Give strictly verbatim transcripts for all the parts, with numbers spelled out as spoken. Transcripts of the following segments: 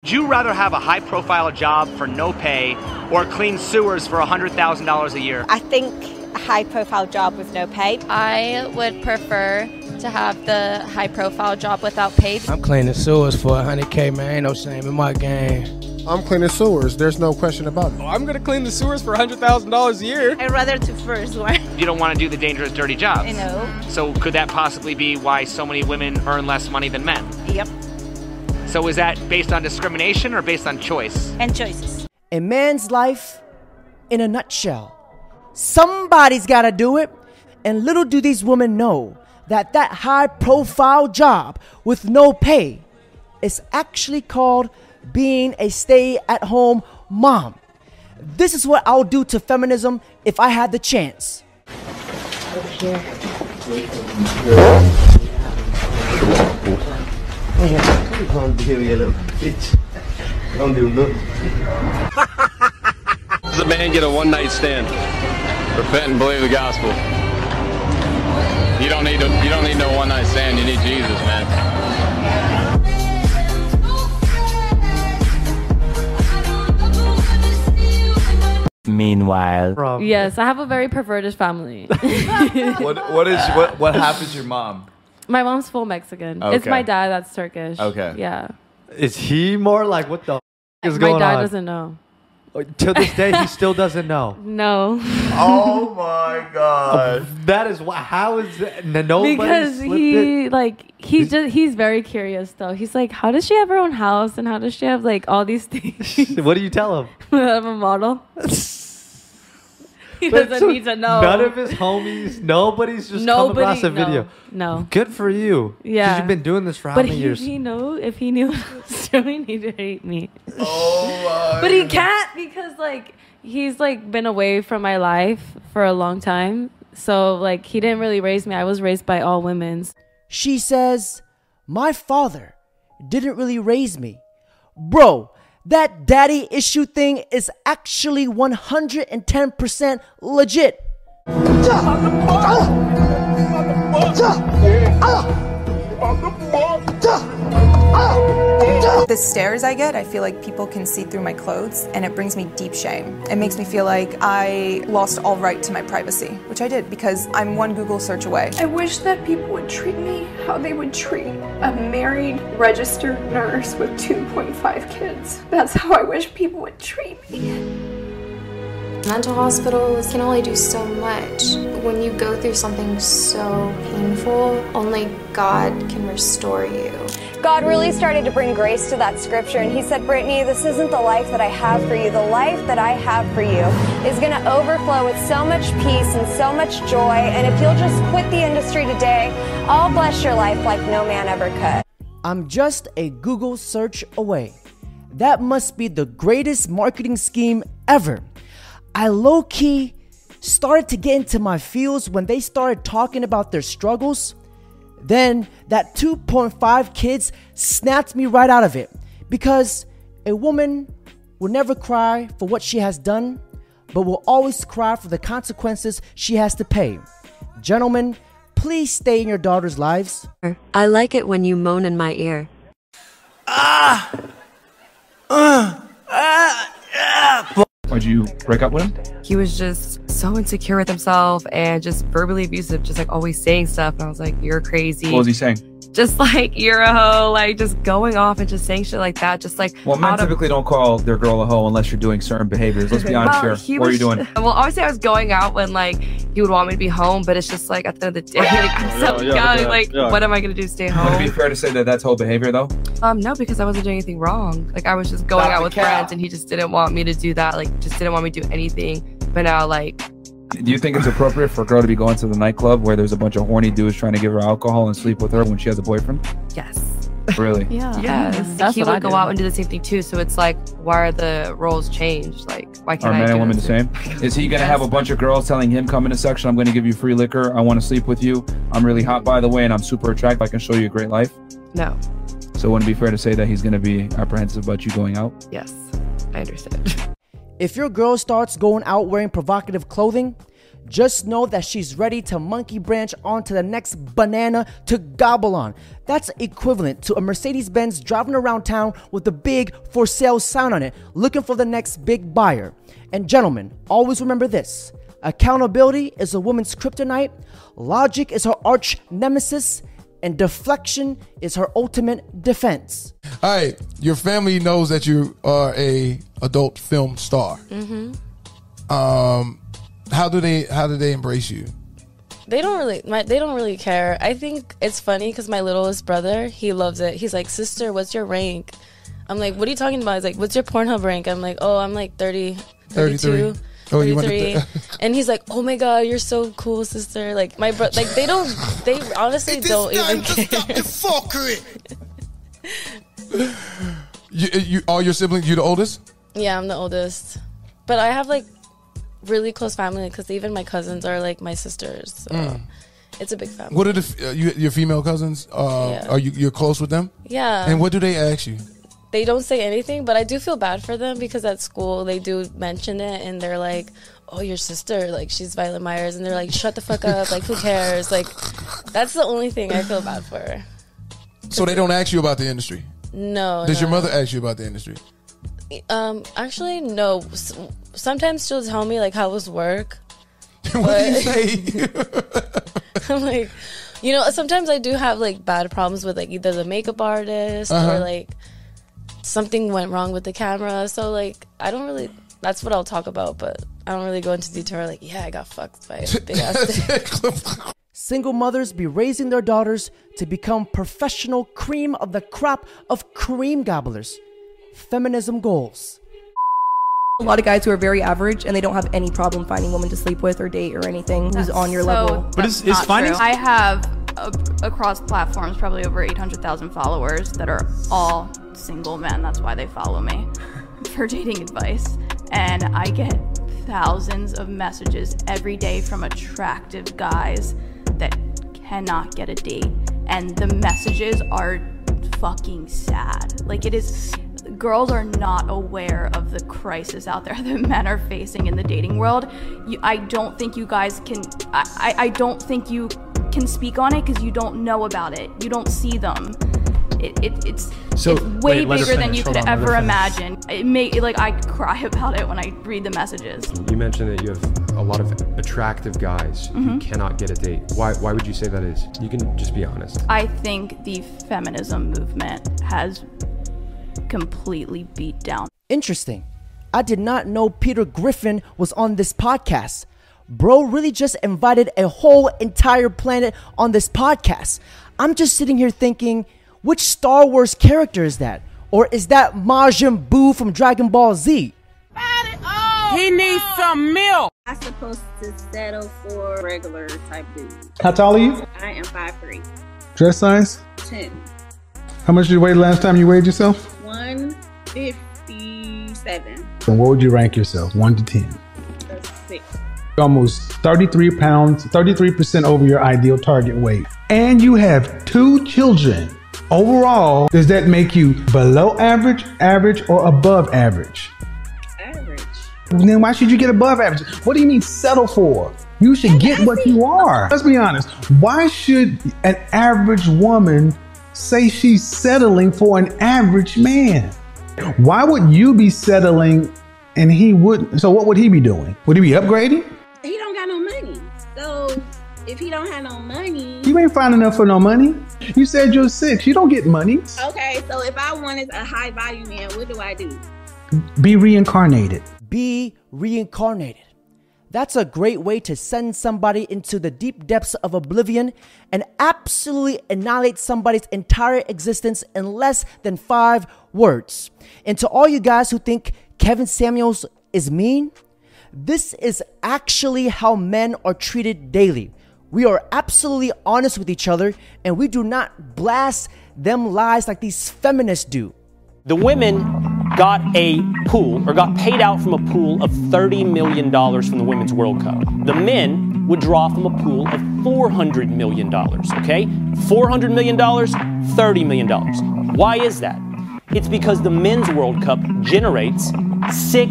Would you rather have a high-profile job for no pay or clean sewers for one hundred thousand dollars a year? I think a high-profile job with no pay. I would prefer to have the high-profile job without pay. I'm cleaning sewers for one hundred K, man. Ain't no shame in my game. I'm cleaning sewers. There's no question about it. Oh, I'm going to clean the sewers for one hundred thousand dollars a year. I'd rather do first one. You don't want to do the dangerous, dirty jobs. I know. So could that possibly be why so many women earn less money than men? Yep. So is that based on discrimination or based on choice? And choices. A man's life in a nutshell. Somebody's got to do it. And little do these women know that that high-profile job with no pay is actually called being a stay-at-home mom. This is what I'll do to feminism if I had the chance. Over here. Don't do you little bitch. Don't do nothing. Does a man get a one-night stand? Repent and believe the gospel. You don't need to, you don't need no one-night stand. You need Jesus, man. Meanwhile, yes, I have a very perverted family. what what is what what happens to your mom? My mom's full Mexican. Okay. It's my dad that's Turkish. Okay. Yeah. is he more like, what the f- is going on? My dad doesn't know. To this day, he still doesn't know. No. Oh my god. That is why. How is that? Nobody because slipped he it? like he's just he's very curious though. He's like, how does she have her own house and how does she have like all these things? What do you tell him? I'm a model. He But doesn't so need to know. None of his homies, nobody's just Nobody, come across a no, video. No. Good for you. Yeah. Because you've been doing this for how but many he, years? he know if he knew what I was doing, he'd hate me. Oh my. But he can't because like he's like been away from my life for a long time. So like he didn't really raise me. I was raised by all women. She says, my father didn't really raise me. Bro, that daddy issue thing is actually one hundred ten percent legit. The stares I get, I feel like people can see through my clothes, and it brings me deep shame. It makes me feel like I lost all right to my privacy, which I did because I'm one Google search away. I wish that people would treat me how they would treat a married registered nurse with two point five kids. That's how I wish people would treat me. Mental hospitals can only do so much. When you go through something so painful, only God can restore you. God really started to bring grace to that scripture, and he said, Brittany, this isn't the life that I have for you. The life that I have for you is going to overflow with so much peace and so much joy, and if you'll just quit the industry today, I'll bless your life like no man ever could. I'm just a Google search away. That must be the greatest marketing scheme ever. I low-key started to get into my feels when they started talking about their struggles. Then that two point five kids snapped me right out of it, because a woman will never cry for what she has done, but will always cry for the consequences she has to pay. Gentlemen, please stay in your daughters' lives. I like it when you moan in my ear. Ah! Uh, ah! Ah! Why'd you break up with him? He was just so insecure with himself and just verbally abusive, just like always saying stuff. And I was like, you're crazy. What was he saying? Just like, you're a hoe, like just going off and just saying shit like that. Just like, well, men typically don't call their girl a hoe unless you're doing certain behaviors. Let's be honest well, here. What are you doing? Well, obviously I was going out when like he would want me to be home, but it's just like at the end of the day, like I'm so yeah, young. yeah, like, yeah. what am I gonna do? Stay home? Would it be fair to say that that's whole behavior though? Um, no, because I wasn't doing anything wrong. Like I was just going Stop out with the cow. friends, and he just didn't want me to do that. Like, just didn't want me to do anything. But now, like, do you think it's appropriate for a girl to be going to the nightclub where there's a bunch of horny dudes trying to give her alcohol and sleep with her when she has a boyfriend? Yes. Really? Yeah. Yes. That's he what would I go do. out and do the same thing too. So it's like, why are the roles changed? Like, why can't Are I men do and women the this? same? Is he gonna have a bunch of girls telling him, come in a section, I'm gonna give you free liquor, I wanna sleep with you, I'm really hot by the way, and I'm super attractive, I can show you a great life? No. So wouldn't it be fair to say that he's gonna be apprehensive about you going out? Yes, I understand. If your girl starts going out wearing provocative clothing, just know that she's ready to monkey branch onto the next banana to gobble on. That's equivalent to a Mercedes-Benz driving around town with a big for sale sign on it, looking for the next big buyer. And gentlemen, always remember this. Accountability is a woman's kryptonite, logic is her arch nemesis, and deflection is her ultimate defense. All right, your family knows that you are a adult film star. Mm-hmm. Um, how do they how do they embrace you? They don't really, my, they don't really care. I think it's funny because my littlest brother, he loves it. He's like, sister, what's your rank? I'm like, what are you talking about? He's like, what's your Pornhub rank? I'm like, oh, I'm like thirty, thirty-two, Oh, you thirty-three. wanted to- And he's like, oh my God, you're so cool, sister. Like my bro, like they don't, they honestly don't even care. you, you, all your siblings, you the oldest? Yeah, I'm the oldest. But I have like really close family because even my cousins are like my sisters. So Mm. it's a big family. What are the uh, you, your female cousins? Uh, Yeah. Are you you're close with them? Yeah. And what do they ask you? They don't say anything, but I do feel bad for them because at school they do mention it and they're like, oh, your sister, like she's Violet Myers. And they're like, shut the fuck up. Like, who cares? Like, that's the only thing I feel bad for. So they don't ask you about the industry? No. Does no. your mother ask you about the industry? Um, actually, no. S- Sometimes she'll tell me like how was work. What do you say? I'm like, you know, sometimes I do have like bad problems with like either the makeup artist Uh-huh. or like something went wrong with the camera. So like, I don't really. That's what I'll talk about, but I don't really go into detail. Like, yeah, I got fucked by a big ass dick. Single mothers be raising their daughters to become professional cream of the crop of cream gobblers. Feminism goals. A lot of guys who are very average and they don't have any problem finding women to sleep with or date or anything who's on your so level. But it's, it's finding. I have uh, across platforms probably over eight hundred thousand followers that are all single men. That's why they follow me for dating advice. And I get thousands of messages every day from attractive guys that cannot get a date. And the messages are fucking sad. Like it is. Girls are not aware of the crisis out there that men are facing in the dating world. You, I don't think you guys can, I, I, I don't think you can speak on it because you don't know about it. You don't see them. It, it, it's, So, it's way wait, let her bigger than finish. you Hold could on, let her ever finish. imagine. It may, like, I cry about it when I read the messages. You mentioned that you have a lot of attractive guys who Mhm. cannot get a date. Why why would you say that is? You can just be honest. I think the feminism movement has completely beat down. Interesting. I did not know Peter Griffin was on this podcast. Bro really just invited a whole entire planet on this podcast. I'm just sitting here thinking, which Star Wars character is that? Or is that Majin Buu from Dragon Ball Z? He needs some milk. I'm supposed to settle for regular type dude. How tall are you? I am five three. Dress size? ten. How much did you weigh the last time you weighed yourself? one fifty-seven. And what would you rank yourself, one to ten? That's six. Almost thirty-three pounds, thirty-three percent over your ideal target weight. And you have two children. Overall, does that make you below average, average, or above average? Average. Then why should you get above average? What do you mean settle for? You should get what you are. Let's be honest. Why should an average woman say she's settling for an average man? Why would you be settling and he wouldn't? So what would he be doing? Would he be upgrading? He don't got no money. So if he don't have no money. You ain't fine enough for no money. You said you're six. You don't get money. Okay, so if I wanted a high value man, what do I do? Be reincarnated. Be reincarnated. That's a great way to send somebody into the deep depths of oblivion and absolutely annihilate somebody's entire existence in less than five words. And to all you guys who think Kevin Samuels is mean, this is actually how men are treated daily. We are absolutely honest with each other and we do not blast them lies like these feminists do. The women got a pool or got paid out from a pool of thirty million dollars from the Women's World Cup. The men would draw from a pool of four hundred million dollars, okay? four hundred million dollars, thirty million dollars. Why is that? It's because the Men's World Cup generates six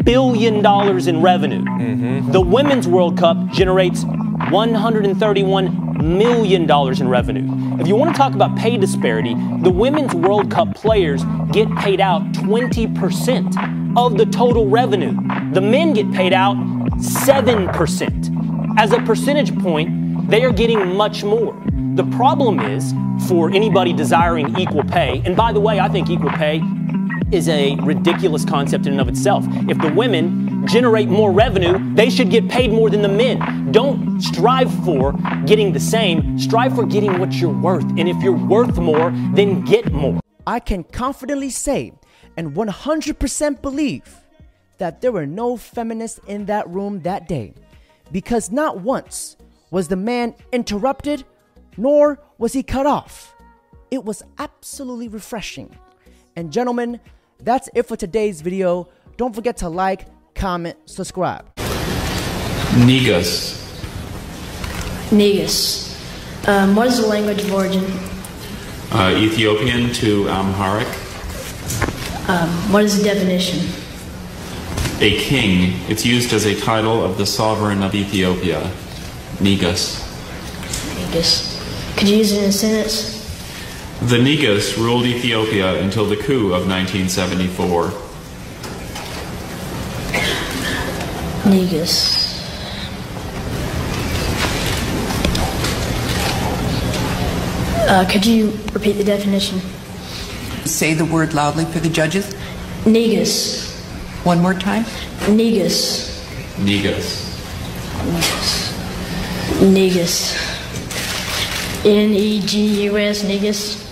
billion dollars in revenue. Mm-hmm. The Women's World Cup generates one hundred thirty-one million dollars in revenue. If you want to talk about pay disparity, the Women's World Cup players get paid out twenty percent of the total revenue. The men get paid out seven percent. As a percentage point, they are getting much more. The problem is, for anybody desiring equal pay, and by the way, I think equal pay is a ridiculous concept in and of itself. If the women generate more revenue, they should get paid more than the men. Don't strive for getting the same, strive for getting what you're worth. And if you're worth more, then get more. I can confidently say and one hundred percent believe that there were no feminists in that room that day, because not once was the man interrupted, nor was he cut off. It was absolutely refreshing. And gentlemen, that's it for today's video. Don't forget to like, comment, subscribe. Negus. Negus. Um, what is the language of origin? Uh, Ethiopian to Amharic. Um, what is the definition? A king. It's used as a title of the sovereign of Ethiopia. Negus. Negus. Could you use it in a sentence? The Negus ruled Ethiopia until the coup of nineteen seventy-four. Negus. Uh, could you repeat the definition? Say the word loudly for the judges. Negus. One more time. Negus. Negus. Negus. Negus. N E G U S, Negus.